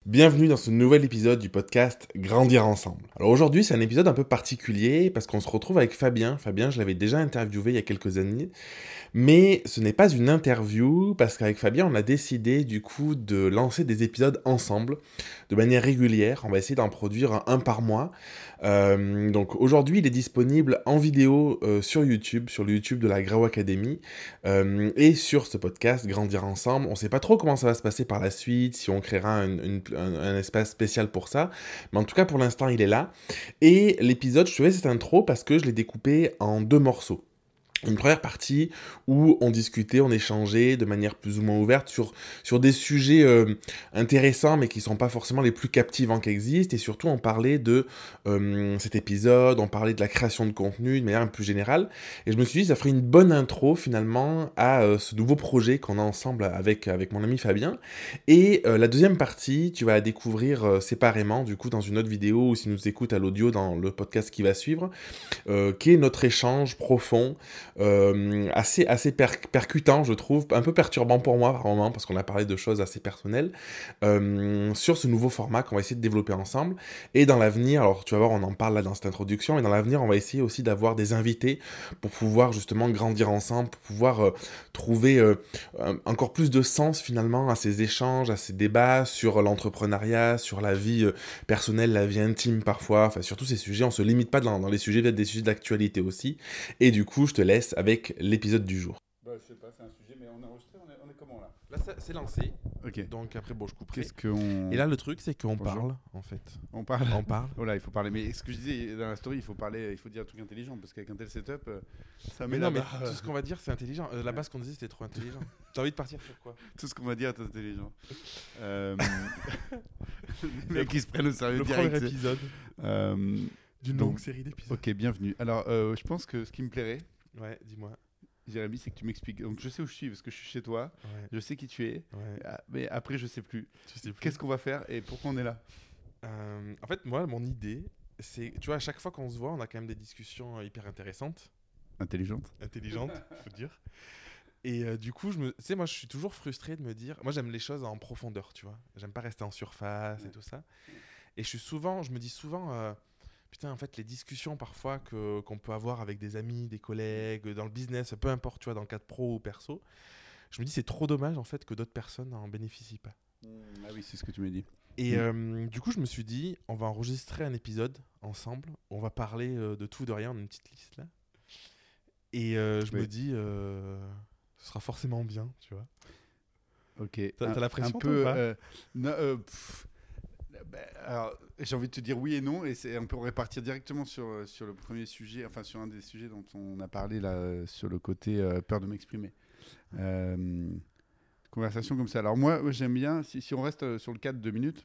Bienvenue dans ce nouvel épisode du podcast Grandir ensemble. Alors aujourd'hui, c'est un épisode un peu particulier parce qu'on se retrouve avec Fabien. Fabien, je l'avais déjà interviewé il y a quelques années, mais ce n'est pas une interview parce qu'avec Fabien, on a décidé du coup de lancer des épisodes ensemble de manière régulière. On va essayer d'en produire un par mois. Donc aujourd'hui, il est disponible en vidéo sur YouTube, sur le YouTube de la Grau Academy et sur ce podcast Grandir ensemble. On ne sait pas trop comment ça va se passer par la suite, si on créera un espace spécial pour ça, mais en tout cas pour l'instant, il est là. Et l'épisode, je te fais cette intro parce que je l'ai découpé en deux morceaux. Une première partie où on discutait, on échangeait de manière plus ou moins ouverte sur des sujets intéressants mais qui ne sont pas forcément les plus captivants qui existent, et surtout on parlait de cet épisode, on parlait de la création de contenu de manière un peu plus générale, et je me suis dit ça ferait une bonne intro finalement à ce nouveau projet qu'on a ensemble avec mon ami Fabien. Et la deuxième partie, tu vas la découvrir séparément du coup dans une autre vidéo, ou si nous écoutes à l'audio dans le podcast qui va suivre, qui est notre échange profond, assez percutant, je trouve, un peu perturbant pour moi par moment, parce qu'on a parlé de choses assez personnelles, sur ce nouveau format qu'on va essayer de développer ensemble. Et dans l'avenir, alors tu vas voir, on en parle là dans cette introduction, mais dans l'avenir, on va essayer aussi d'avoir des invités pour pouvoir justement grandir ensemble, pour pouvoir trouver encore plus de sens finalement à ces échanges, à ces débats sur l'entrepreneuriat, sur la vie personnelle, la vie intime parfois, enfin sur tous ces sujets. On se limite pas dans les sujets, peut-être des sujets d'actualité aussi. Et du coup, je te laisse avec l'épisode du jour. Bah, je sais pas, c'est un sujet, mais on est enregistré, on est comment là? Là, c'est lancé. Ok. Donc après, bon, je couperai. Qu'est-ce qu'on. Et là, le truc, c'est qu'on Bonjour. parle, en fait. On parle. On parle. Oh là, il faut parler. Mais ce que je disais dans la story, il faut parler, il faut dire un truc intelligent, parce qu'avec un tel setup, ça met Mais la non, mais barre. tout ce qu'on va dire, c'est intelligent. La base qu'on disait, c'était trop intelligent. T'as envie de partir sur quoi? Tout ce qu'on va dire est intelligent. Les mecs qui se prennent au sérieux Le direct. premier épisode d'une donc, longue série d'épisodes. Ok, bienvenue. Alors, je pense que ce qui me plairait, Ouais, dis-moi. Jérémy, c'est que tu m'expliques. Donc, je sais où je suis, parce que je suis chez toi. Ouais, Je sais qui tu es. ouais. Mais après, je sais plus. Tu sais plus. Qu'est-ce qu'on va faire et pourquoi on est là? En fait, moi, mon idée, c'est... Tu vois, à chaque fois qu'on se voit, on a quand même des discussions hyper intéressantes, Intelligente. intelligentes, faut dire. Et du coup, tu sais, moi, je suis toujours frustré de me dire... Moi, j'aime les choses en profondeur, tu vois. J'aime pas rester en surface et tout ça. Et je me dis souvent... putain, en fait, les discussions parfois qu'on peut avoir avec des amis, des collègues, dans le business, peu importe, tu vois, dans le cadre pro ou perso, je me dis c'est trop dommage, en fait, que d'autres personnes n'en bénéficient pas. Ah oui, c'est ce que tu m'as dit. Et du coup, je me suis dit, on va enregistrer un épisode ensemble, on va parler de tout, de rien, on a une petite liste là. Et je me dis, ce sera forcément bien, tu vois. Ok. T'as la pression, un toi, peu. ou pas Alors, j'ai envie de te dire oui et non, et on peut répartir directement sur le premier sujet, enfin sur un des sujets dont on a parlé là, sur le côté peur de m'exprimer. Conversation comme ça. Alors moi j'aime bien, si on reste sur le cadre de 2 minutes,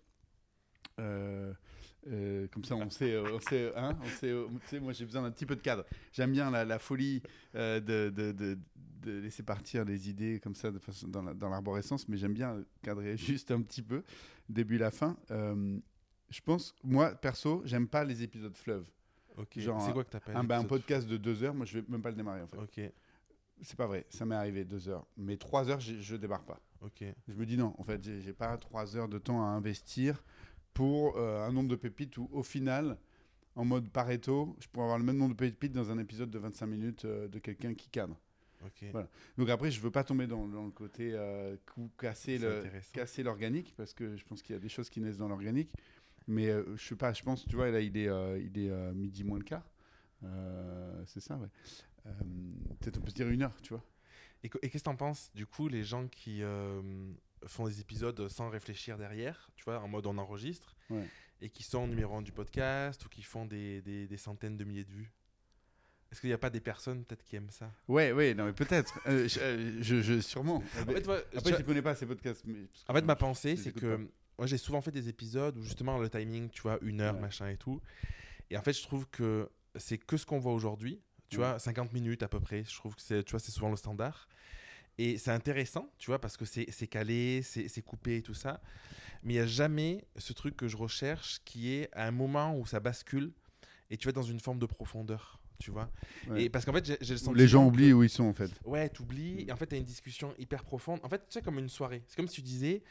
comme ça on sait, hein, tu sais, moi j'ai besoin d'un petit peu de cadre. J'aime bien la folie de laisser partir les idées comme ça dans l'arborescence, mais j'aime bien cadrer juste un petit peu, début la fin. Je pense, moi perso, j'aime pas les épisodes fleuves. Ok, Genre c'est quoi que t'appelles un podcast de 2 heures, moi je vais même pas le démarrer en fait. Ok, C'est pas vrai, ça m'est arrivé 2 heures, mais 3 heures je démarre pas. ok. Je me dis non, en fait j'ai pas 3 heures de temps à investir pour un nombre de pépites où au final, en mode Pareto, je pourrais avoir le même nombre de pépites dans un épisode de 25 minutes de quelqu'un qui cadre. Ok. Voilà. Donc après, je veux pas tomber dans le côté casser l'organique, parce que je pense qu'il y a des choses qui naissent dans l'organique. Mais je sais pas, je pense, tu vois, là il est midi moins le quart. C'est ça, ouais. Peut-être on peut se dire 1 heure, tu vois. Et qu'est-ce que t'en penses, du coup, les gens qui font des épisodes sans réfléchir derrière, tu vois, en mode on enregistre, Ouais. et qui sont numéro 1 du podcast, ou qui font des centaines de milliers de vues? Est-ce qu'il n'y a pas des personnes peut-être qui aiment ça? Ouais, non mais peut-être. Sûrement. En fait, Après, je connais pas ces podcasts. En fait, ma pensée, je les c'est écoute que pas. moi, j'ai souvent fait des épisodes où justement le timing, tu vois, 1 heure, Ouais. machin et tout. Et en fait, je trouve que c'est que ce qu'on voit aujourd'hui. Tu Ouais. vois, 50 minutes à peu près. Je trouve que c'est, tu vois, c'est souvent le standard. Et c'est intéressant, tu vois, parce que c'est calé, c'est coupé et tout ça. Mais il n'y a jamais ce truc que je recherche qui est à un moment où ça bascule et tu vas dans une forme de profondeur, tu vois. Ouais. Et parce qu'en fait, j'ai le sentiment Les gens que- oublient où ils sont en fait. Ouais, t'oublies. Et en fait, t'as une discussion hyper profonde. En fait, tu sais, comme une soirée. C'est comme si tu disais,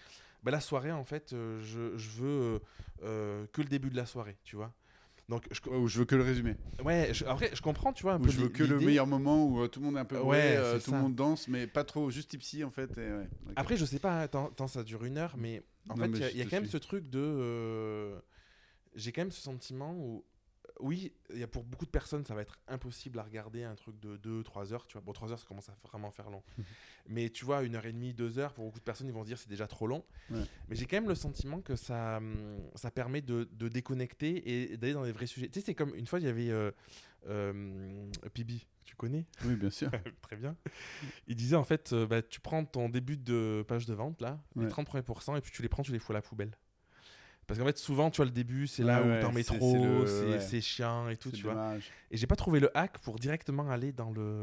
bah, la soirée, en fait, je veux que le début de la soirée, tu vois. Donc, Ouais, ou je veux que le résumé. ouais, après, je comprends, tu vois, un Ou peu je veux que le l'idée. meilleur moment où tout le monde est un peu bourré, Ouais, c'est tout le ça. monde danse, mais pas trop, juste tipsy en fait. Et ouais, ok. Après, je sais pas, tant ça dure 1 heure, mais en Non, fait, mais il je y a te quand même suis. ce truc de. J'ai quand même ce sentiment où. Oui, il y a pour beaucoup de personnes, ça va être impossible à regarder un truc de 2-3 heures, tu vois. Bon, 3 heures, ça commence à vraiment faire long. Mais tu vois, 1 heure et demie, 2 heures, pour beaucoup de personnes, ils vont se dire c'est déjà trop long. Ouais. Mais j'ai quand même le sentiment que ça permet de déconnecter et d'aller dans les vrais sujets. Tu sais, c'est comme une fois, il y avait Pibi, tu connais? Oui, bien sûr. Très bien. Il disait en fait, bah, tu prends ton début de page de vente, là, les Ouais. 30 premiers pourcents, et puis tu les prends, tu les fous à la poubelle. Parce qu'en fait, souvent, tu vois, le début, c'est Ouais, là où ouais, t'en mets c'est trop, le, ouais, c'est chiant et tout, c'est tu le vois. démarrage. Et j'ai pas trouvé le hack pour directement aller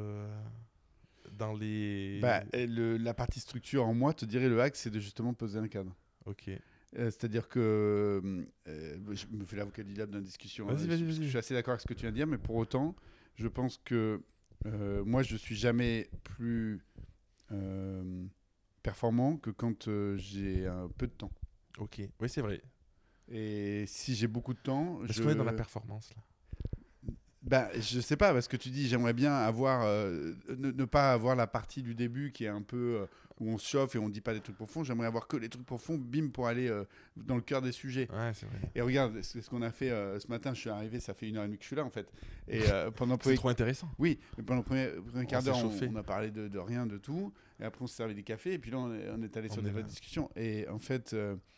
dans les. Bah, et la partie structure en moi te dirait le hack, c'est de justement poser un cadre. Ok. C'est-à-dire que je me fais l'avocat du diable dans la discussion, Vas-y, vas-y, parce que je vas-y. suis assez d'accord avec ce que tu viens de dire, mais pour autant, je pense que moi, je suis jamais plus euh, performant que quand j'ai un peu de temps. Ok. Oui, c'est vrai. Et si j'ai beaucoup de temps, Est-ce qu'on est dans la performance, là? bah, je sais pas, parce que tu dis j'aimerais bien avoir ne pas avoir la partie du début qui est un peu où on se chauffe et on dit pas des trucs profonds. J'aimerais avoir que les trucs profonds, bim, pour aller dans le cœur des sujets. Ouais, c'est vrai. Et regarde ce qu'on a fait ce matin. Je suis arrivé, ça fait 1 heure et demie que je suis là en fait. Et pendant le C'est premier, trop intéressant. oui, mais pendant le premier quart s'est d'heure, chauffé. on a parlé de rien, de tout. Et après, on s'est servi des cafés. Et puis là, on est allé On sur est des là. vraies discussions. Et en fait,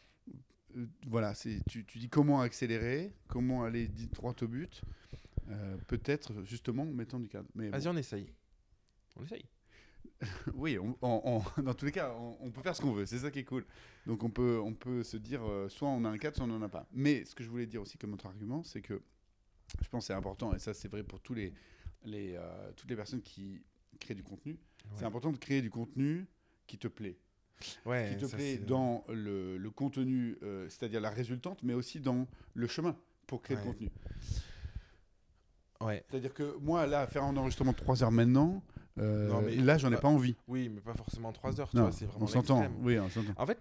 voilà, tu dis comment accélérer, comment aller droit au but. Peut-être justement en mettant du cadre. Mais Vas-y, bon. on essaye. On essaye. Oui, dans tous les cas, on peut faire ce qu'on veut. C'est ça qui est cool. Donc on peut se dire soit on a un cadre, soit on n'en a pas. Mais ce que je voulais dire aussi comme autre argument, c'est que je pense que c'est important, et ça c'est vrai pour toutes les personnes qui créent du contenu. Ouais. C'est important de créer du contenu qui te plaît. Ouais, Qui te ça, plaît c'est- dans le contenu, c'est-à-dire la résultante, mais aussi dans le chemin pour créer Ouais. le contenu. Ouais. C'est-à-dire que moi, là, faire un enregistrement de 3 heures maintenant, Non, mais là, j'en ai pas- pas envie. Oui, mais pas forcément 3 heures, tu Non, vois, c'est vraiment on s'entend. l'extrême. Oui, on s'entend. En fait,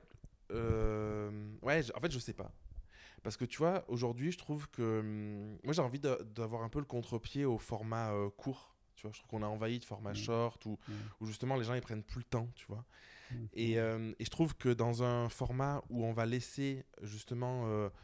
ouais, en fait, je sais pas. Parce que tu vois, aujourd'hui, je trouve que. Moi, j'ai envie d'avoir un peu le contre-pied au format court. Tu vois, je trouve qu'on a envahi de format short où justement les gens ils prennent plus le temps, tu vois. Et je trouve que dans un format où on va laisser justement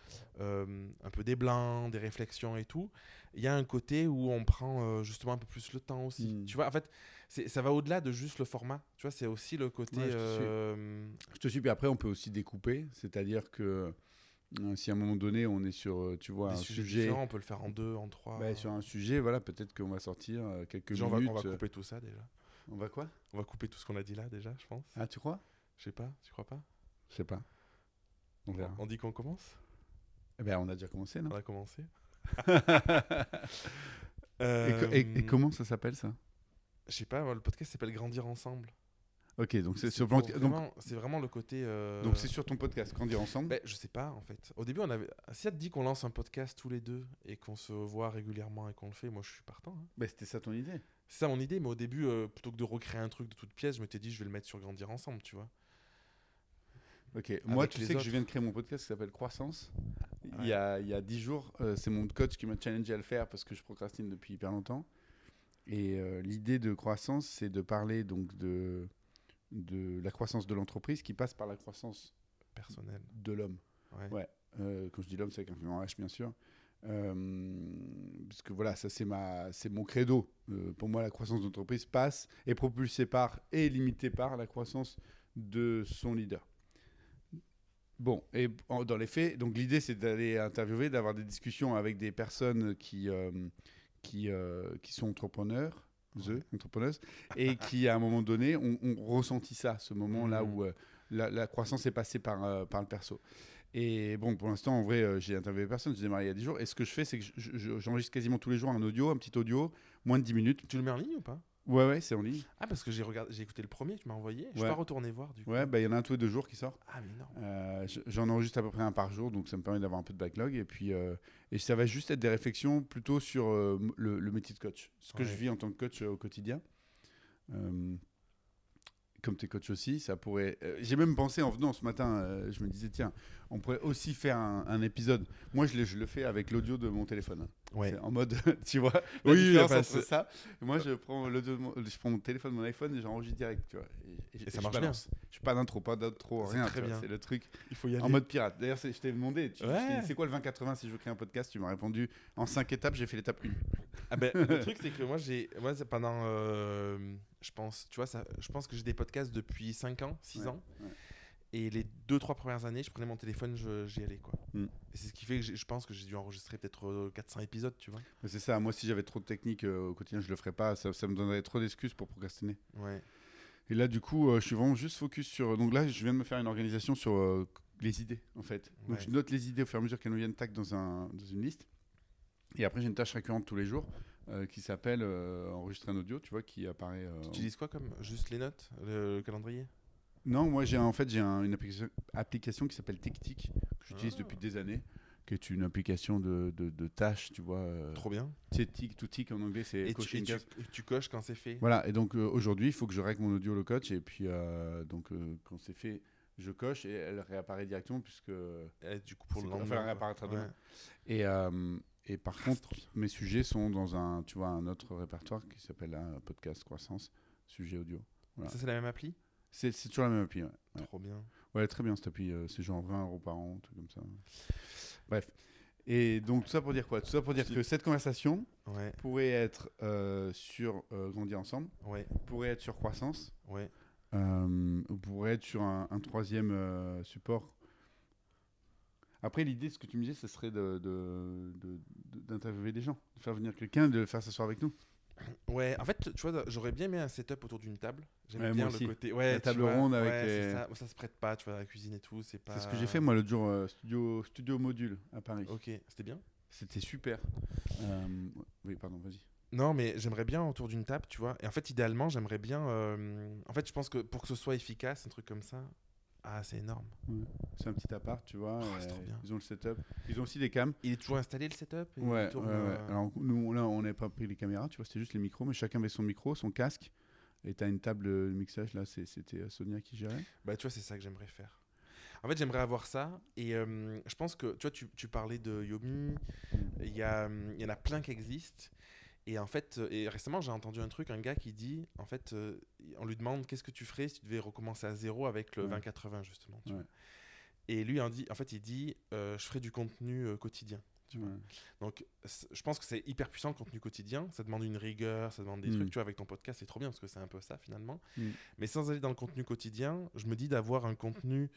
un peu des blancs, des réflexions et tout, il y a un côté où on prend justement un peu plus le temps aussi. Mm. Tu vois, en fait, ça va au-delà de juste le format. Tu vois, c'est aussi le côté. Ouais, je te suis, puis après, on peut aussi découper. C'est-à-dire que si à un moment donné, on est sur, tu vois, des un sujets sujet. différents, on peut le faire en 2, en 3. Bah, sur un sujet, voilà, peut-être qu'on va sortir quelques Déjà, minutes. on va couper tout ça déjà. On va quoi? On va couper tout ce qu'on a dit là déjà, je pense. Ah, tu crois? Je sais pas, tu crois pas? Je sais pas. On verra. On dit qu'on commence? Eh ben, on a déjà commencé, non? On a commencé. Et comment ça s'appelle ça? Je sais pas, le podcast s'appelle Grandir ensemble. Ok, donc c'est C'est sur, pour donc, c'est vraiment le côté. donc c'est sur ton podcast, Grandir ensemble. Ben, je sais pas en fait. Au début, on avait. Si ça te dit qu'on lance un podcast tous les deux et qu'on se voit régulièrement et qu'on le fait, moi je suis partant. Hein. Bah, c'était ça ton idée. C'est ça mon idée, mais au début, plutôt que de recréer un truc de toute pièce, je m'étais dit je vais le mettre sur Grandir ensemble, tu vois. Ok, moi Avec tu les sais que autres. je viens de créer mon podcast qui s'appelle Croissance. Ouais. Il y a 10 jours, c'est mon coach qui m'a challengé à le faire parce que je procrastine depuis hyper longtemps. Et l'idée de Croissance, c'est de parler donc de la croissance de l'entreprise qui passe par la croissance Personnel. de l'homme. Ouais. Ouais. Quand je dis l'homme, c'est avec un grand H, bien sûr. Parce que voilà, ça c'est mon credo. Pour moi, la croissance d'entreprise passe, est propulsée par et limitée par la croissance de son leader. Bon, et dans les faits, donc l'idée c'est d'aller interviewer, d'avoir des discussions avec des personnes qui sont entrepreneurs, entrepreneuses, et qui à un moment donné ont ressenti ça, ce moment-là où la croissance est passée par le perso. Et bon, pour l'instant, en vrai, j'ai interviewé personne, j'ai démarré il y a 10 jours, et ce que je fais, c'est que j'enregistre quasiment tous les jours un petit audio, moins de 10 minutes. Tu le mets en ligne ou pas? Ouais, c'est en ligne. Ah, parce que j'ai écouté le premier que tu m'as envoyé. Je suis Ouais. pas retourné voir du coup. Ouais, bah il y en a un tous les 2 jours qui sort. Ah, mais non. J'en enregistre à peu près un par jour, donc ça me permet d'avoir un peu de backlog. Et puis, et ça va juste être des réflexions plutôt sur le métier de coach, ce que Ouais. je vis en tant que coach au quotidien. comme tu es coach aussi, ça pourrait. J'ai même pensé en venant ce matin, je me disais, tiens, on pourrait aussi faire un épisode. Moi, je le fais avec l'audio de mon téléphone. Hein. Ouais. C'est en mode, tu vois, la Oui, différence enfin, entre ça. Moi, je prends mon téléphone, mon iPhone et j'enregistre direct, tu vois. Et ça je marche balance. Je suis pas d'intro, C'est rien. très tu vois, bien. c'est le truc Il faut y aller. en mode pirate. D'ailleurs, je t'ai demandé, Ouais. c'est quoi le 20-80 si je veux créer un podcast? Tu m'as répondu en 5 étapes, j'ai fait l'étape 1. Ah ben, le truc, c'est que moi, c'est pendant, je pense, tu vois, je pense que j'ai des podcasts depuis 5 ans, 6 ans. Ouais. Et les 2-3 premières années, je prenais mon téléphone, j'y allais, quoi. Mm. Et c'est ce qui fait que je pense que j'ai dû enregistrer peut-être 400 épisodes, tu vois. Mais c'est ça, moi si j'avais trop de techniques au quotidien, je le ferais pas, ça me donnerait trop d'excuses pour procrastiner. Ouais. Et là du coup, je suis vraiment juste focus sur... Donc là, je viens de me faire une organisation sur les idées en fait. Donc Ouais. je note les idées au fur et à mesure qu'elles nous viennent tac dans une liste. Et après j'ai une tâche récurrente tous les jours qui s'appelle enregistrer un audio, tu vois, qui apparaît... Tu utilises quoi comme juste les notes, le calendrier? Non, moi j'ai une application qui s'appelle TickTick que j'utilise depuis des années, qui est une application de tâches, tu vois. Trop bien. Tu sais, tick to tick en anglais, c'est Et cocher une case. tu coches quand c'est fait. Voilà, et donc aujourd'hui, il faut que je règle mon audio le coach, et puis quand c'est fait, je coche et elle réapparaît directement, puisque. Et du coup, pour le Enfin, lendemain. elle réapparaîtra demain. Ouais. Et par contre, mes sujets sont dans un autre répertoire qui s'appelle Podcast Croissance, sujet audio. Voilà. Ça, c'est la même appli? C'est toujours la même appli, ouais. Trop bien. Ouais, très bien cette appli. C'est genre 20 € par an, un truc comme ça. Bref. Et donc, tout ça pour dire quoi? Tout ça pour dire que cette conversation Ouais. pourrait être sur Grandir Ensemble, Ouais. pourrait être sur Croissance, Ouais. pourrait être sur un troisième support. Après, l'idée, ce que tu me disais, ce serait d'interviewer des gens, de faire venir quelqu'un, de le faire s'asseoir avec nous. Ouais, en fait, tu vois, j'aurais bien aimé un setup autour d'une table. J'aime Ouais, bien moi le aussi. côté. Ouais, La tu table vois, ronde avec ouais, les- c'est ça. Moi, ça se prête pas, tu vois, la cuisine et tout. C'est pas. C'est ce que j'ai fait, moi, l'autre jour, studio Module à Paris. Ok, c'était bien. C'était super. Oui, pardon, vas-y. Non, mais j'aimerais bien autour d'une table, tu vois. Et en fait, idéalement, j'aimerais bien. En fait, je pense que pour que ce soit efficace, un truc comme ça, c'est énorme. Ouais. C'est un petit appart, tu vois. C'est trop bien. Ils ont le setup. Ils ont aussi des cams. Il est toujours installé le setup et Ouais, il tourne, ouais. Alors, nous, là, on n'avait pas pris les caméras, tu vois, c'était juste les micros, mais chacun avait son micro, son casque. Et tu as une table de mixage, là, c'était Sonia qui gérait. Bah, tu vois, c'est ça que j'aimerais faire. En fait, j'aimerais avoir ça. Et je pense que, tu vois, tu parlais de Yomi. Il y en a plein qui existent. Et en fait, et récemment, j'ai entendu un gars qui dit, en fait, on lui demande qu'est-ce que tu ferais si tu devais recommencer à zéro avec le Ouais. 20-80, justement. Tu Ouais. vois. Et lui, il dit, je ferai du contenu quotidien. Tu vois. Ouais. Donc, je pense que c'est hyper puissant le contenu quotidien. Ça demande une rigueur, ça demande des trucs. Tu vois, avec ton podcast, c'est trop bien parce que c'est un peu ça finalement. Mais sans aller dans le contenu quotidien, je me dis d'avoir un contenu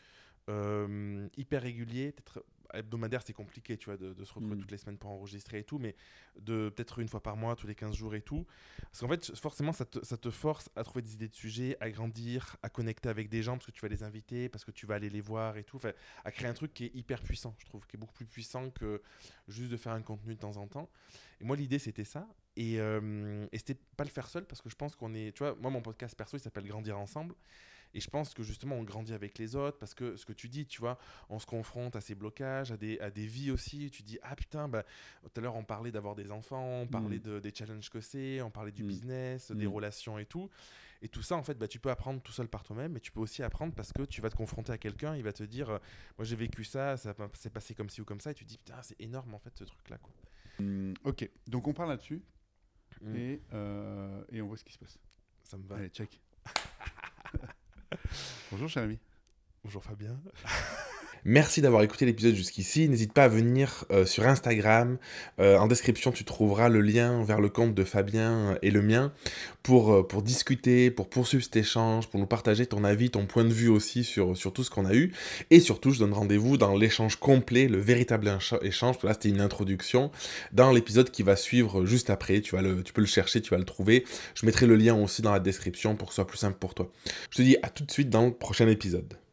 hyper régulier, peut-être hebdomadaire, c'est compliqué, tu vois, de se retrouver toutes les semaines pour enregistrer et tout, mais de peut-être une fois par mois, tous les 15 jours et tout. Parce qu'en fait, forcément, ça te force à trouver des idées de sujets, à grandir, à connecter avec des gens parce que tu vas les inviter, parce que tu vas aller les voir et tout. Enfin, à créer un truc qui est hyper puissant, je trouve, qui est beaucoup plus puissant que juste de faire un contenu de temps en temps. Et moi, l'idée, c'était ça. Et c'était pas le faire seul parce que je pense qu'on est... Tu vois, moi, mon podcast perso, il s'appelle Grandir Ensemble. Et je pense que justement, on grandit avec les autres parce que ce que tu dis, tu vois, on se confronte à ces blocages, à des vies aussi. Tu dis, ah putain, bah, tout à l'heure, on parlait d'avoir des enfants, on parlait des challenges que c'est, on parlait du business, des relations et tout. Et tout ça, en fait, bah, tu peux apprendre tout seul par toi-même, mais tu peux aussi apprendre parce que tu vas te confronter à quelqu'un, il va te dire, moi j'ai vécu ça s'est passé comme ci ou comme ça, et tu te dis, putain, c'est énorme en fait ce truc-là, quoi. Ok, donc on parle là-dessus et on voit ce qui se passe. Ça me va. Allez, check. Bonjour, cher ami. Bonjour Fabien. Merci d'avoir écouté l'épisode jusqu'ici. N'hésite pas à venir sur Instagram. En description, tu trouveras le lien vers le compte de Fabien et le mien pour discuter, pour poursuivre cet échange, pour nous partager ton avis, ton point de vue aussi sur tout ce qu'on a eu. Et surtout, je donne rendez-vous dans l'échange complet, le véritable échange. Là, c'était une introduction. Dans l'épisode qui va suivre juste après, tu peux le chercher, tu vas le trouver. Je mettrai le lien aussi dans la description pour que ce soit plus simple pour toi. Je te dis à tout de suite dans le prochain épisode.